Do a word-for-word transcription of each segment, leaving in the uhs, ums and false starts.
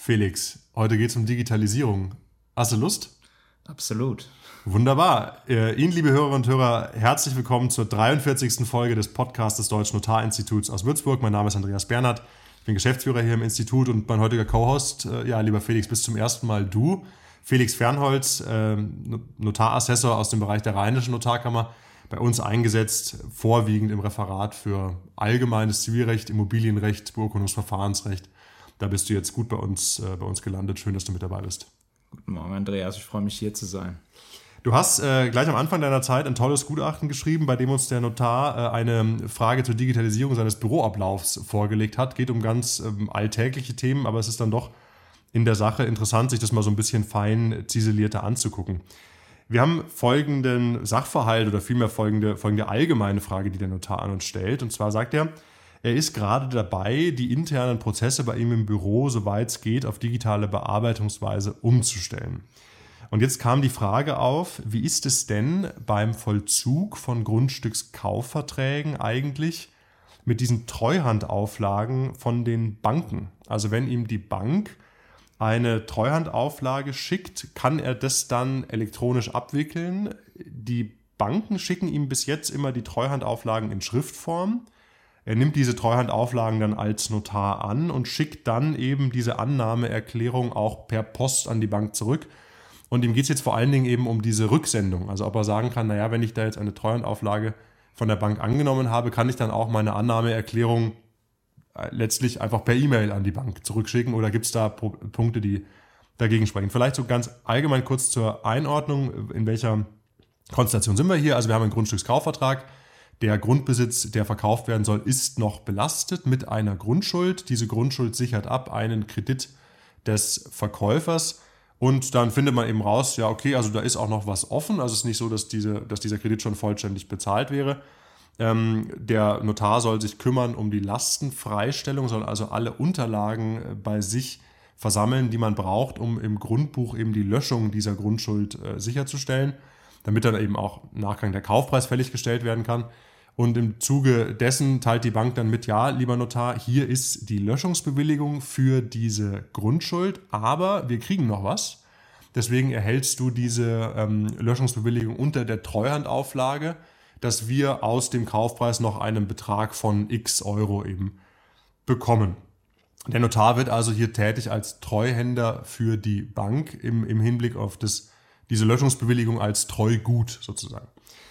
Felix, heute geht es um Digitalisierung. Hast du Lust? Absolut. Wunderbar. Äh, Ihnen, liebe Hörerinnen und Hörer, herzlich willkommen zur dreiundvierzigsten Folge des Podcasts des Deutschen Notarinstituts aus Würzburg. Mein Name ist Andreas Bernhard, ich bin Geschäftsführer hier im Institut und mein heutiger Co-Host, äh, ja, lieber Felix, bist zum ersten Mal du. Felix Fernholz, äh, Notarassessor aus dem Bereich der Rheinischen Notarkammer, bei uns eingesetzt, vorwiegend im Referat für allgemeines Zivilrecht, Immobilienrecht, Beurkundungsverfahrensrecht. Da bist du jetzt gut bei uns, äh, bei uns gelandet. Schön, dass du mit dabei bist. Guten Morgen, Andreas. Ich freue mich, hier zu sein. Du hast äh, gleich am Anfang deiner Zeit ein tolles Gutachten geschrieben, bei dem uns der Notar äh, eine Frage zur Digitalisierung seines Büroablaufs vorgelegt hat. Geht um ganz ähm, alltägliche Themen, aber es ist dann doch in der Sache interessant, sich das mal so ein bisschen fein ziselierter anzugucken. Wir haben folgenden Sachverhalt oder vielmehr folgende, folgende allgemeine Frage, die der Notar an uns stellt. Und zwar sagt er, er ist gerade dabei, die internen Prozesse bei ihm im Büro, soweit es geht, auf digitale Bearbeitungsweise umzustellen. Und jetzt kam die Frage auf, wie ist es denn beim Vollzug von Grundstückskaufverträgen eigentlich mit diesen Treuhandauflagen von den Banken? Also wenn ihm die Bank eine Treuhandauflage schickt, kann er das dann elektronisch abwickeln. Die Banken schicken ihm bis jetzt immer die Treuhandauflagen in Schriftform. Er nimmt diese Treuhandauflagen dann als Notar an und schickt dann eben diese Annahmeerklärung auch per Post an die Bank zurück. Und ihm geht es jetzt vor allen Dingen eben um diese Rücksendung. Also ob er sagen kann, naja, wenn ich da jetzt eine Treuhandauflage von der Bank angenommen habe, kann ich dann auch meine Annahmeerklärung letztlich einfach per E-Mail an die Bank zurückschicken oder gibt es da Punkte, die dagegen sprechen? Vielleicht so ganz allgemein kurz zur Einordnung, in welcher Konstellation sind wir hier? Also wir haben einen Grundstückskaufvertrag. Der Grundbesitz, der verkauft werden soll, ist noch belastet mit einer Grundschuld. Diese Grundschuld sichert ab einen Kredit des Verkäufers und dann findet man eben raus, ja okay, also da ist auch noch was offen. Also es ist nicht so, dass, diese, dass dieser Kredit schon vollständig bezahlt wäre. Ähm, der Notar soll sich kümmern um die Lastenfreistellung, soll also alle Unterlagen bei sich versammeln, die man braucht, um im Grundbuch eben die Löschung dieser Grundschuld äh, sicherzustellen, damit dann eben auch im Nachgang der Kaufpreis fälliggestellt werden kann. Und im Zuge dessen teilt die Bank dann mit, ja, lieber Notar, hier ist die Löschungsbewilligung für diese Grundschuld, aber wir kriegen noch was. Deswegen erhältst du diese ähm, Löschungsbewilligung unter der Treuhandauflage, dass wir aus dem Kaufpreis noch einen Betrag von x Euro eben bekommen. Der Notar wird also hier tätig als Treuhänder für die Bank im, im Hinblick auf das, diese Löschungsbewilligung als Treugut sozusagen.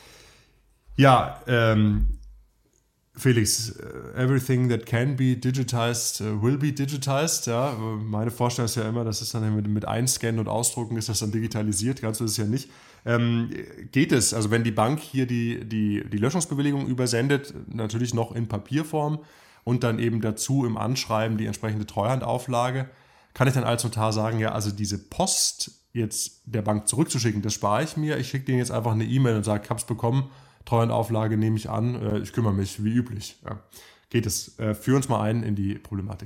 Ja, ähm, Felix, everything that can be digitized will be digitized. Ja, meine Vorstellung ist ja immer, dass es dann mit, mit Einscannen und Ausdrucken ist das dann digitalisiert. Ganz so ist es ja nicht. Ähm, geht es, also wenn die Bank hier die, die, die Löschungsbewilligung übersendet, natürlich noch in Papierform und dann eben dazu im Anschreiben die entsprechende Treuhandauflage, kann ich dann als Notar sagen, ja, also diese Post jetzt der Bank zurückzuschicken, das spare ich mir. Ich schicke denen jetzt einfach eine E-Mail und sage, ich habe es bekommen, Treuhandauflage nehme ich an, ich kümmere mich wie üblich. Ja. Geht es? Führ uns mal ein in die Problematik.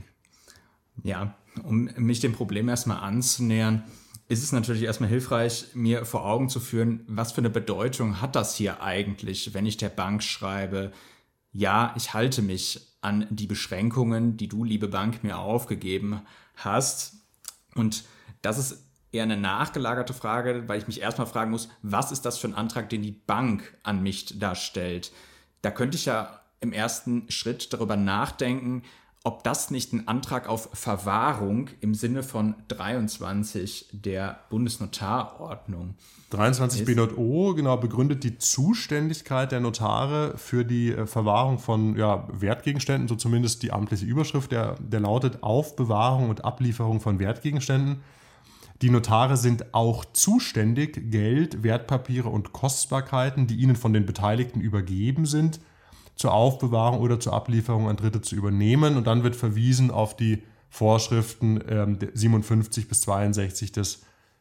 Ja, um mich dem Problem erstmal anzunähern, ist es natürlich erstmal hilfreich, mir vor Augen zu führen, was für eine Bedeutung hat das hier eigentlich, wenn ich der Bank schreibe, ja, ich halte mich an die Beschränkungen, die du, liebe Bank, mir aufgegeben hast. Und das ist eher eine nachgelagerte Frage, weil ich mich erstmal fragen muss, was ist das für ein Antrag, den die Bank an mich da stellt? Da könnte ich ja im ersten Schritt darüber nachdenken, ob das nicht ein Antrag auf Verwahrung im Sinne von dreiundzwanzig der Bundesnotarordnung dreiundzwanzig B J O, genau, begründet die Zuständigkeit der Notare für die Verwahrung von ja, Wertgegenständen, so zumindest die amtliche Überschrift, der, der lautet Aufbewahrung und Ablieferung von Wertgegenständen. Die Notare sind auch zuständig, Geld, Wertpapiere und Kostbarkeiten, die ihnen von den Beteiligten übergeben sind, zur Aufbewahrung oder zur Ablieferung an Dritte zu übernehmen. Und dann wird verwiesen auf die Vorschriften ähm, siebenundfünfzig bis zweiundsechzig des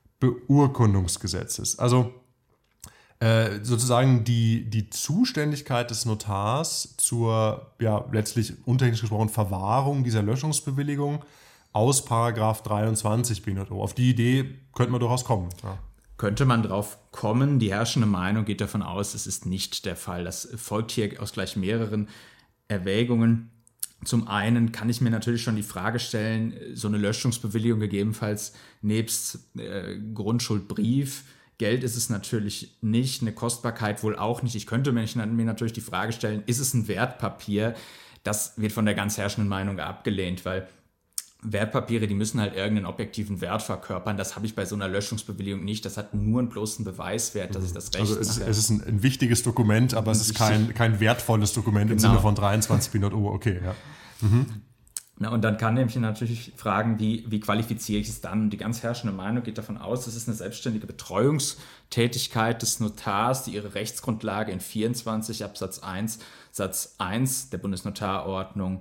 Beurkundungsgesetzes. Also äh, sozusagen die, die Zuständigkeit des Notars zur, ja, letztlich untechnisch gesprochen, Verwahrung dieser Löschungsbewilligung aus Paragraph dreiundzwanzig B J O. Auf die Idee könnte man durchaus kommen. Ja. Könnte man drauf kommen. Die herrschende Meinung geht davon aus, es ist nicht der Fall. Das folgt hier aus gleich mehreren Erwägungen. Zum einen kann ich mir natürlich schon die Frage stellen, so eine Löschungsbewilligung gegebenenfalls nebst äh, Grundschuldbrief, Geld ist es natürlich nicht, eine Kostbarkeit wohl auch nicht. Ich könnte mir, mir natürlich die Frage stellen, ist es ein Wertpapier? Das wird von der ganz herrschenden Meinung abgelehnt, weil Wertpapiere, die müssen halt irgendeinen objektiven Wert verkörpern. Das habe ich bei so einer Löschungsbewilligung nicht. Das hat nur einen bloßen Beweiswert, dass ich das Recht Also es, mache. es ist ein, ein wichtiges Dokument, aber es ist kein, kein wertvolles Dokument im Genau. Sinne von dreiundzwanzig B J O. Okay, ja. Mhm. Na, und dann kann nämlich natürlich fragen, wie, wie qualifiziere ich es dann? Und die ganz herrschende Meinung geht davon aus, es ist eine selbstständige Betreuungstätigkeit des Notars, die ihre Rechtsgrundlage in vierundzwanzig Absatz eins Satz eins der Bundesnotarordnung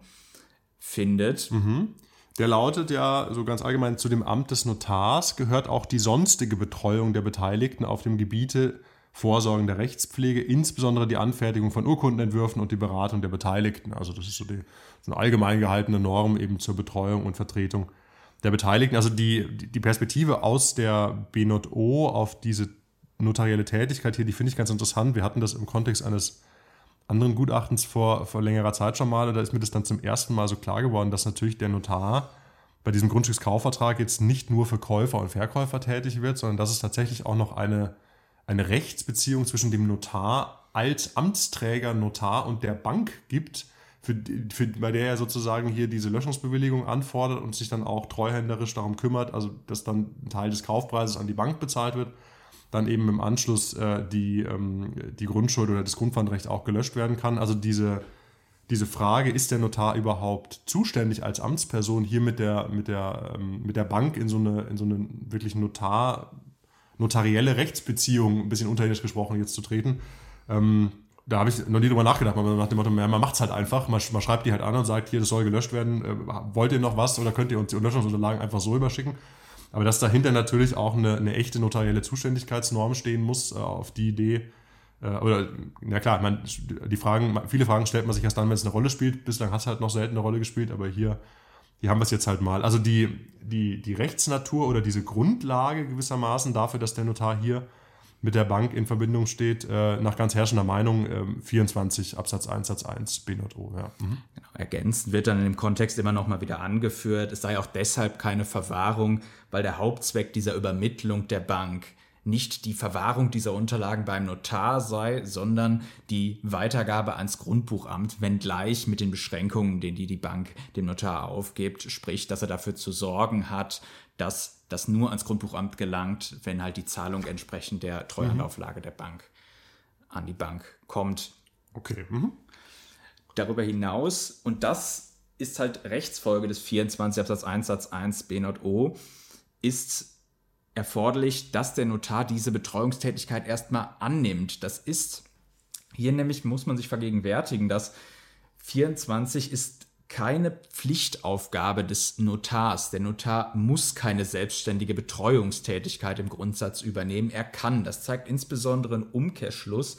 findet. Mhm. Der lautet ja so ganz allgemein, zu dem Amt des Notars gehört auch die sonstige Betreuung der Beteiligten auf dem Gebiete vorsorgender Rechtspflege, insbesondere die Anfertigung von Urkundenentwürfen und die Beratung der Beteiligten. Also das ist so, die, so eine allgemein gehaltene Norm eben zur Betreuung und Vertretung der Beteiligten. Also die, die Perspektive aus der B J O auf diese notarielle Tätigkeit hier, die finde ich ganz interessant. Wir hatten das im Kontext eines anderen Gutachtens vor, vor längerer Zeit schon mal, und da ist mir das dann zum ersten Mal so klar geworden, dass natürlich der Notar bei diesem Grundstückskaufvertrag jetzt nicht nur für Käufer und Verkäufer tätig wird, sondern dass es tatsächlich auch noch eine, eine Rechtsbeziehung zwischen dem Notar als Amtsträger Notar und der Bank gibt, für, für, bei der er sozusagen hier diese Löschungsbewilligung anfordert und sich dann auch treuhänderisch darum kümmert, also dass dann ein Teil des Kaufpreises an die Bank bezahlt wird, dann eben im Anschluss äh, die, ähm, die Grundschuld oder das Grundpfandrecht auch gelöscht werden kann. Also diese, diese Frage, ist der Notar überhaupt zuständig als Amtsperson, hier mit der, mit der, ähm, mit der Bank in so eine, in so eine wirklich Notar, notarielle Rechtsbeziehung, ein bisschen unterirdisch gesprochen, jetzt zu treten. Ähm, da habe ich noch nie drüber nachgedacht, aber nach dem Motto, man macht es halt einfach, man, man schreibt die halt an und sagt, hier, das soll gelöscht werden, äh, wollt ihr noch was oder könnt ihr uns die Löschungsunterlagen einfach so überschicken? Aber dass dahinter natürlich auch eine, eine echte notarielle Zuständigkeitsnorm stehen muss, äh, auf die Idee, äh, oder, na klar, man, die Fragen, viele Fragen stellt man sich erst dann, wenn es eine Rolle spielt. Bislang hat es halt noch selten eine Rolle gespielt, aber hier, hier haben wir es jetzt halt mal. Also die, die, die Rechtsnatur oder diese Grundlage gewissermaßen dafür, dass der Notar hier mit der Bank in Verbindung steht, äh, nach ganz herrschender Meinung, äh, vierundzwanzig Absatz eins Satz eins B J O. Ja. Mhm. Genau, ergänzend wird dann in dem Kontext immer noch mal wieder angeführt, es sei auch deshalb keine Verwahrung, weil der Hauptzweck dieser Übermittlung der Bank nicht die Verwahrung dieser Unterlagen beim Notar sei, sondern die Weitergabe ans Grundbuchamt, wenngleich mit den Beschränkungen, denen die, die Bank dem Notar aufgibt, sprich, dass er dafür zu sorgen hat, dass das nur ans Grundbuchamt gelangt, wenn halt die Zahlung entsprechend der Treuhandauflage der Bank an die Bank kommt. Okay. Mhm. Darüber hinaus, und das ist halt Rechtsfolge des vierundzwanzig Absatz eins Satz eins B J O, ist erforderlich, dass der Notar diese Betreuungstätigkeit erstmal annimmt. Das ist, hier nämlich muss man sich vergegenwärtigen, dass vierundzwanzig ist keine Pflichtaufgabe des Notars. Der Notar muss keine selbstständige Betreuungstätigkeit im Grundsatz übernehmen. Er kann. Das zeigt insbesondere ein Umkehrschluss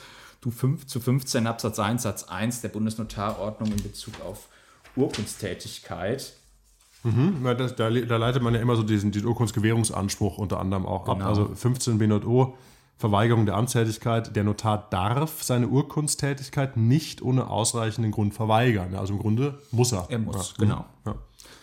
zu fünfzehn Absatz eins Satz eins der Bundesnotarordnung in Bezug auf Urkundstätigkeit. Mhm, da, da, da leitet man ja immer so diesen, diesen Urkundsgewährungsanspruch unter anderem auch Genau. ab. Also fünfzehn B J O, Verweigerung der Amtstätigkeit. Der Notar darf seine Urkundstätigkeit nicht ohne ausreichenden Grund verweigern. Also im Grunde muss er. Er muss, ja. genau. Ja.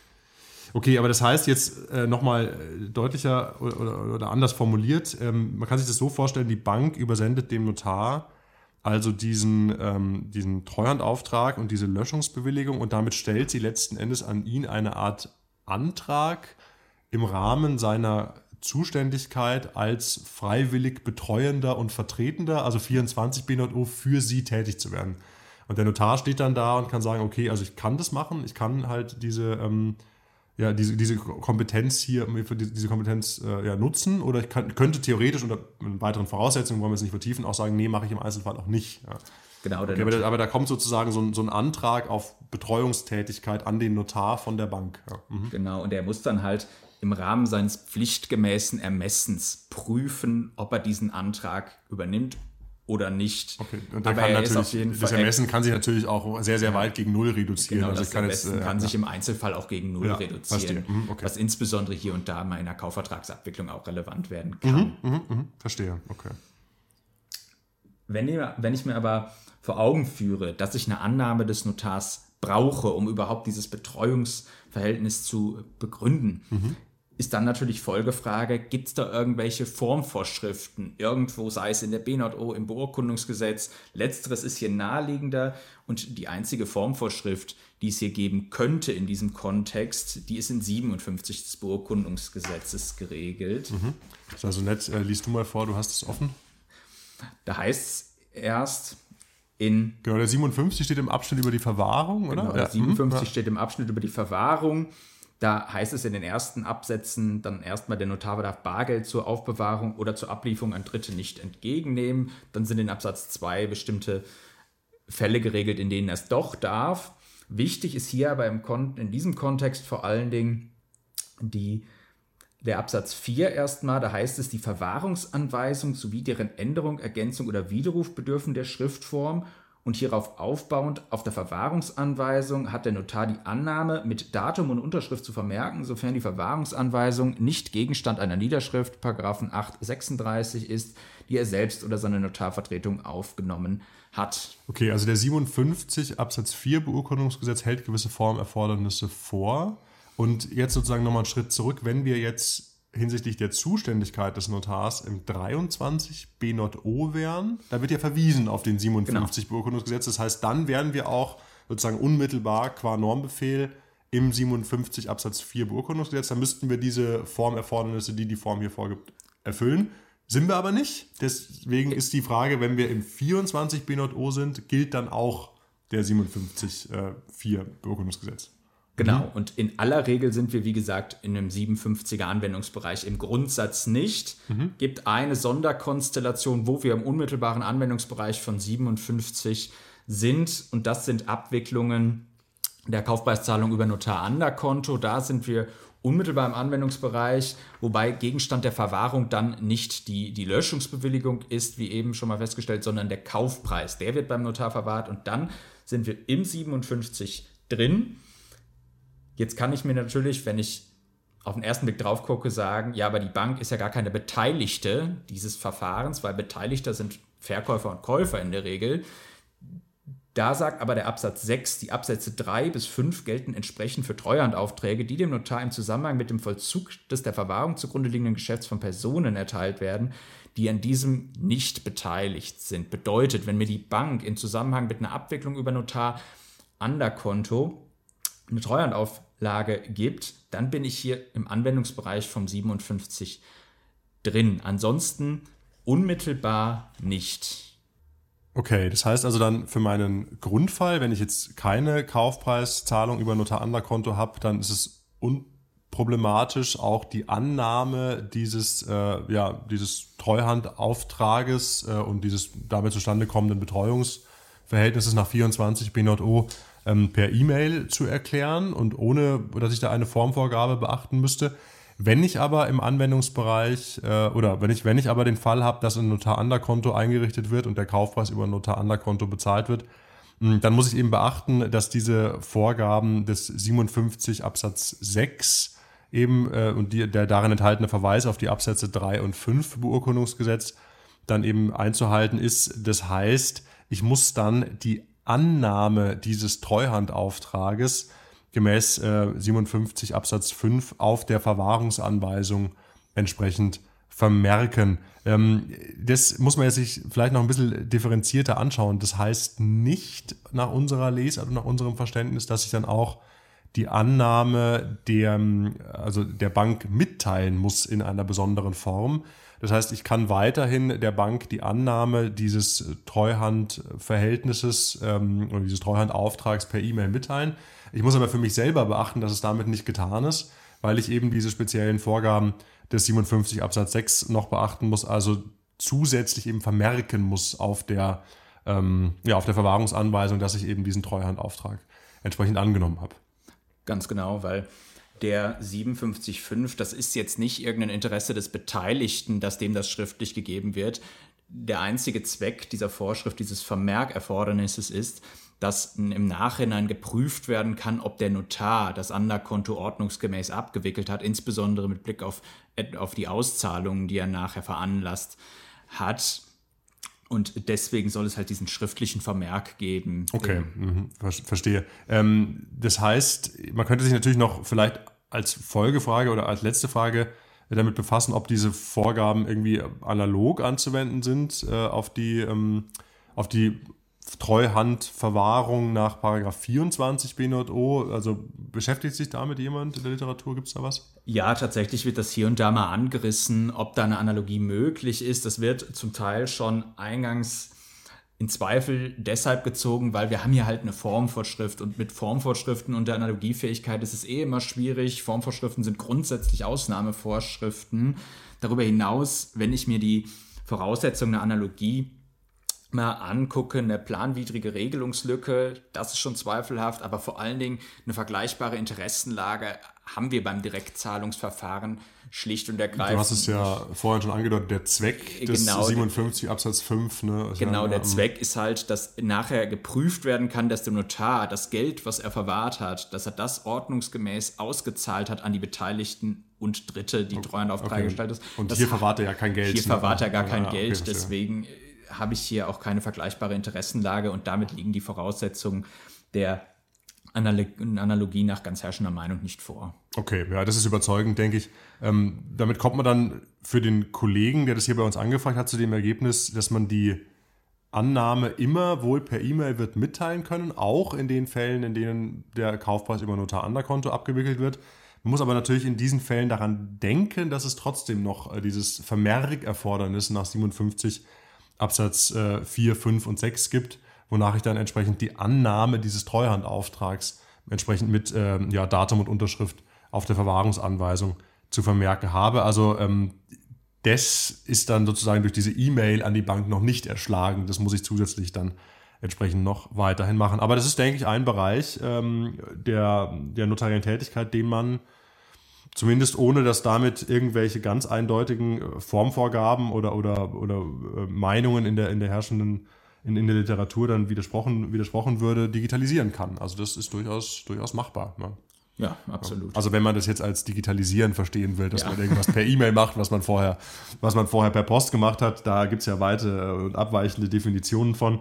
Okay, aber das heißt jetzt äh, nochmal deutlicher oder, oder, oder anders formuliert, ähm, man kann sich das so vorstellen, die Bank übersendet dem Notar also diesen, ähm, diesen Treuhandauftrag und diese Löschungsbewilligung und damit stellt sie letzten Endes an ihn eine Art Antrag im Rahmen seiner Zuständigkeit als freiwillig Betreuender und Vertretender, also vierundzwanzig B J O, für sie tätig zu werden. Und der Notar steht dann da und kann sagen, okay, also ich kann das machen, ich kann halt diese, ähm, ja, diese, diese Kompetenz hier, für diese Kompetenz äh, ja, nutzen oder ich kann, könnte theoretisch unter weiteren Voraussetzungen, wollen wir es nicht vertiefen, auch sagen, nee, mache ich im Einzelfall auch nicht. Ja. Genau, okay, aber, da, aber da kommt sozusagen so ein, so ein Antrag auf Betreuungstätigkeit an den Notar von der Bank. Ja. Mhm. Genau, und er muss dann halt im Rahmen seines pflichtgemäßen Ermessens prüfen, ob er diesen Antrag übernimmt oder nicht. Okay, und der aber kann er ist natürlich, auf jeden das Fall, Ermessen kann sich natürlich auch sehr, sehr weit gegen Null reduzieren. Genau, also das ich kann Ermessen jetzt, äh, kann ja. sich im Einzelfall auch gegen Null Ja, reduzieren, mhm, okay. was insbesondere hier und da mal in der Kaufvertragsabwicklung auch relevant werden kann. Mhm, mhm, mhm, verstehe, okay. Wenn ich, wenn ich mir aber vor Augen führe, dass ich eine Annahme des Notars brauche, um überhaupt dieses Betreuungsverhältnis zu begründen. Mhm. Ist dann natürlich Folgefrage, gibt es da irgendwelche Formvorschriften, irgendwo, sei es in der B J O, im Beurkundungsgesetz. Letzteres ist hier naheliegender und die einzige Formvorschrift, die es hier geben könnte in diesem Kontext, die ist in siebenundfünfzig des Beurkundungsgesetzes geregelt. Mhm. Das ist also nett, äh, liest du mal vor, du hast es offen. Da heißt es erst in... Genau, der siebenundfünfzig steht im Abschnitt über die Verwahrung, oder? Genau, der ja. siebenundfünfzig mhm. steht im Abschnitt über die Verwahrung. Da heißt es in den ersten Absätzen dann erstmal, der Notar darf Bargeld zur Aufbewahrung oder zur Ablieferung an Dritte nicht entgegennehmen. Dann sind in Absatz zwei bestimmte Fälle geregelt, in denen er es doch darf. Wichtig ist hier aber im Kon- in diesem Kontext vor allen Dingen die, der Absatz vier erstmal. Da heißt es, die Verwahrungsanweisung sowie deren Änderung, Ergänzung oder Widerruf bedürfen der Schriftform. Und hierauf aufbauend auf der Verwahrungsanweisung hat der Notar die Annahme mit Datum und Unterschrift zu vermerken, sofern die Verwahrungsanweisung nicht Gegenstand einer Niederschrift, Paragraphen acht sechsunddreißig ist, die er selbst oder seine Notarvertretung aufgenommen hat. Okay, also der siebenundfünfzig Absatz vier Beurkundungsgesetz hält gewisse Formerfordernisse vor. Und jetzt sozusagen nochmal einen Schritt zurück, wenn wir jetzt hinsichtlich der Zuständigkeit des Notars im dreiundzwanzig B J O wären, da wird ja verwiesen auf den siebenundfünfzig genau. Beurkundungsgesetz. Das heißt, dann wären wir auch sozusagen unmittelbar qua Normbefehl im siebenundfünfzig Absatz vier Beurkundungsgesetz. Da müssten wir diese Formerfordernisse, die die Form hier vorgibt, erfüllen. Sind wir aber nicht. Deswegen ist die Frage, wenn wir im vierundzwanzig B J O sind, gilt dann auch der siebenundfünfzig vier Beurkundungsgesetz. Genau, mhm. und in aller Regel sind wir, wie gesagt, in einem siebenundfünfziger Anwendungsbereich im Grundsatz nicht. Mhm. Gibt eine Sonderkonstellation, wo wir im unmittelbaren Anwendungsbereich von siebenundfünfzig sind, und das sind Abwicklungen der Kaufpreiszahlung über Notar-Anderkonto. Da sind wir unmittelbar im Anwendungsbereich, wobei Gegenstand der Verwahrung dann nicht die, die Löschungsbewilligung ist, wie eben schon mal festgestellt, sondern der Kaufpreis. Der wird beim Notar verwahrt und dann sind wir im siebenundfünfzig drin. Jetzt kann ich mir natürlich, wenn ich auf den ersten Blick drauf gucke, sagen, ja, aber die Bank ist ja gar keine Beteiligte dieses Verfahrens, weil Beteiligter sind Verkäufer und Käufer in der Regel. Da sagt aber der Absatz sechs, die Absätze drei bis fünf gelten entsprechend für Treuhandaufträge, die dem Notar im Zusammenhang mit dem Vollzug des der Verwahrung zugrunde liegenden Geschäfts von Personen erteilt werden, die an diesem nicht beteiligt sind. Bedeutet, wenn mir die Bank im Zusammenhang mit einer Abwicklung über Notar-Anderkonto eine Treuhandauflage gibt, dann bin ich hier im Anwendungsbereich vom siebenundfünfzig drin. Ansonsten unmittelbar nicht. Okay, das heißt also dann für meinen Grundfall, wenn ich jetzt keine Kaufpreiszahlung über Notar-Anderkonto habe, dann ist es unproblematisch, auch die Annahme dieses, äh, ja, dieses Treuhandauftrages äh, und dieses damit zustande kommenden Betreuungsverhältnisses nach vierundzwanzig B J O ähm, per E-Mail zu erklären und ohne, dass ich da eine Formvorgabe beachten müsste. Wenn ich aber im Anwendungsbereich äh, oder wenn ich, wenn ich aber den Fall habe, dass ein Notar-Anderkonto eingerichtet wird und der Kaufpreis über ein Notar-Anderkonto bezahlt wird, mh, dann muss ich eben beachten, dass diese Vorgaben des siebenundfünfzig Absatz sechs eben äh, und die, der darin enthaltene Verweis auf die Absätze drei und fünf Beurkundungsgesetz dann eben einzuhalten ist. Das heißt, ich muss dann die Annahme dieses Treuhandauftrages gemäß äh, siebenundfünfzig Absatz fünf auf der Verwahrungsanweisung entsprechend vermerken. Ähm, das muss man jetzt sich vielleicht noch ein bisschen differenzierter anschauen. Das heißt nicht nach unserer Lesart und nach unserem Verständnis, dass ich dann auch die Annahme der, also der Bank mitteilen muss in einer besonderen Form. Das heißt, ich kann weiterhin der Bank die Annahme dieses Treuhandverhältnisses ähm, oder dieses Treuhandauftrags per E-Mail mitteilen. Ich muss aber für mich selber beachten, dass es damit nicht getan ist, weil ich eben diese speziellen Vorgaben des siebenundfünfzig Absatz sechs noch beachten muss, also zusätzlich eben vermerken muss auf der, ähm, ja, auf der Verwahrungsanweisung, dass ich eben diesen Treuhandauftrag entsprechend angenommen habe. Ganz genau, weil der siebenundfünfzig Absatz fünf, das ist jetzt nicht irgendein Interesse des Beteiligten, dass dem das schriftlich gegeben wird. Der einzige Zweck dieser Vorschrift, dieses Vermerkerfordernisses ist, dass im Nachhinein geprüft werden kann, ob der Notar das Anderkonto ordnungsgemäß abgewickelt hat, insbesondere mit Blick auf, auf die Auszahlungen, die er nachher veranlasst hat. Und deswegen soll es halt diesen schriftlichen Vermerk geben. Okay, mhm, verstehe. Ähm, das heißt, man könnte sich natürlich noch vielleicht als Folgefrage oder als letzte Frage damit befassen, ob diese Vorgaben irgendwie analog anzuwenden sind äh, auf die, ähm, auf die Treuhandverwahrung nach Paragraph vierundzwanzig B J O. Also beschäftigt sich damit jemand in der Literatur? Gibt es da was? Ja, tatsächlich wird das hier und da mal angerissen, ob da eine Analogie möglich ist. Das wird zum Teil schon eingangs in Zweifel deshalb gezogen, weil wir haben hier halt eine Formvorschrift und mit Formvorschriften und der Analogiefähigkeit ist es eh immer schwierig. Formvorschriften sind grundsätzlich Ausnahmevorschriften. Darüber hinaus, wenn ich mir die Voraussetzungen der Analogie mal angucke, eine planwidrige Regelungslücke, das ist schon zweifelhaft, aber vor allen Dingen eine vergleichbare Interessenlage haben wir beim Direktzahlungsverfahren schlicht und ergreifend. Du hast es ja vorhin schon angedeutet, der Zweck des genau, siebenundfünfzig Absatz fünf. Ne, genau, ja, der um, Zweck ist halt, dass nachher geprüft werden kann, dass der Notar das Geld, was er verwahrt hat, dass er das ordnungsgemäß ausgezahlt hat an die Beteiligten und Dritte, die Treuhandaufträge okay. gestellt ist. Und das hier verwahrt er ja kein Geld. Hier ne? verwahrt er gar kein ja, Geld, okay, deswegen habe ich hier auch keine vergleichbare Interessenlage und damit liegen die Voraussetzungen der Analogie nach ganz herrschender Meinung nicht vor. Okay, ja, das ist überzeugend, denke ich. Ähm, damit kommt man dann für den Kollegen, der das hier bei uns angefragt hat, zu dem Ergebnis, dass man die Annahme immer wohl per E-Mail wird mitteilen können, auch in den Fällen, in denen der Kaufpreis über Notar-Anderkonto abgewickelt wird. Man muss aber natürlich in diesen Fällen daran denken, dass es trotzdem noch dieses Vermerkerfordernis nach siebenundfünfzig Absatz äh, vier, fünf und sechs gibt, wonach ich dann entsprechend die Annahme dieses Treuhandauftrags entsprechend mit ähm, ja, Datum und Unterschrift auf der Verwahrungsanweisung zu vermerken habe. Also ähm, das ist dann sozusagen durch diese E-Mail an die Bank noch nicht erschlagen. Das muss ich zusätzlich dann entsprechend noch weiterhin machen. Aber das ist, denke ich, ein Bereich ähm, der, der notariellen Tätigkeit, den man zumindest ohne, dass damit irgendwelche ganz eindeutigen Formvorgaben oder, oder, oder Meinungen in der, in der herrschenden, in, in der Literatur dann widersprochen, widersprochen würde, digitalisieren kann. Also das ist durchaus, durchaus machbar. Ne? Ja, absolut. Also wenn man das jetzt als Digitalisieren verstehen will, dass ja. man irgendwas per E-Mail macht, was man vorher, was man vorher per Post gemacht hat, da gibt es ja weite und abweichende Definitionen von.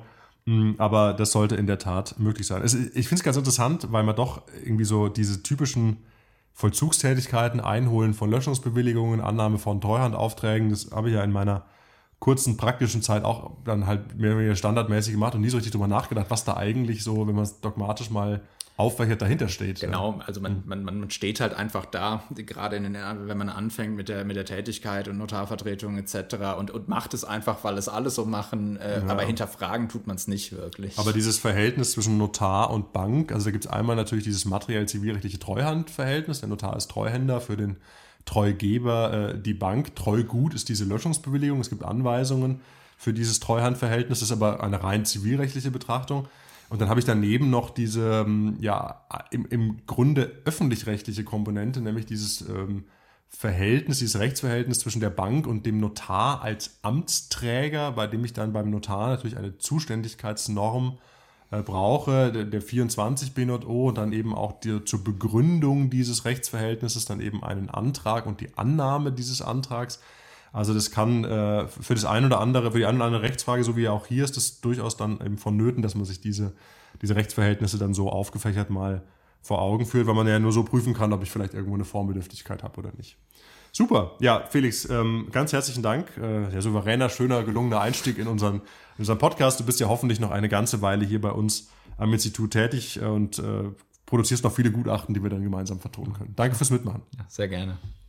Aber das sollte in der Tat möglich sein. Ich finde es ganz interessant, weil man doch irgendwie so diese typischen Vollzugstätigkeiten, Einholen von Löschungsbewilligungen, Annahme von Treuhandaufträgen, das habe ich ja in meiner kurzen praktischen Zeit auch dann halt mehr oder weniger standardmäßig gemacht und nie so richtig drüber nachgedacht, was da eigentlich so, wenn man es dogmatisch mal aufweicht, dahinter steht. Genau, also man, man, man steht halt einfach da, gerade in den, wenn man anfängt mit der, mit der Tätigkeit und Notarvertretung et cetera und, und macht es einfach, weil es alle so machen, äh, ja. aber hinterfragen tut man es nicht wirklich. Aber dieses Verhältnis zwischen Notar und Bank, also da gibt es einmal natürlich dieses materiell-zivilrechtliche Treuhandverhältnis, der Notar ist Treuhänder für den Treugeber, äh, die Bank, Treugut ist diese Löschungsbewilligung, es gibt Anweisungen für dieses Treuhandverhältnis, das ist aber eine rein zivilrechtliche Betrachtung. Und dann habe ich daneben noch diese, ja, im, im Grunde öffentlich-rechtliche Komponente, nämlich dieses ähm, Verhältnis, dieses Rechtsverhältnis zwischen der Bank und dem Notar als Amtsträger, bei dem ich dann beim Notar natürlich eine Zuständigkeitsnorm äh, brauche, der, der vierundzwanzig B J O und dann eben auch die, zur Begründung dieses Rechtsverhältnisses dann eben einen Antrag und die Annahme dieses Antrags. Also das kann äh, für das eine oder andere, für die eine oder andere Rechtsfrage, so wie auch hier, ist das durchaus dann eben vonnöten, dass man sich diese, diese Rechtsverhältnisse dann so aufgefächert mal vor Augen führt, weil man ja nur so prüfen kann, ob ich vielleicht irgendwo eine Formbedürftigkeit habe oder nicht. Super. Ja, Felix, ähm, ganz herzlichen Dank. Äh, ja, souveräner, schöner, gelungener Einstieg in unseren, in unseren Podcast. Du bist ja hoffentlich noch eine ganze Weile hier bei uns am Institut tätig und äh, produzierst noch viele Gutachten, die wir dann gemeinsam vertonen können. Danke fürs Mitmachen. Ja, sehr gerne.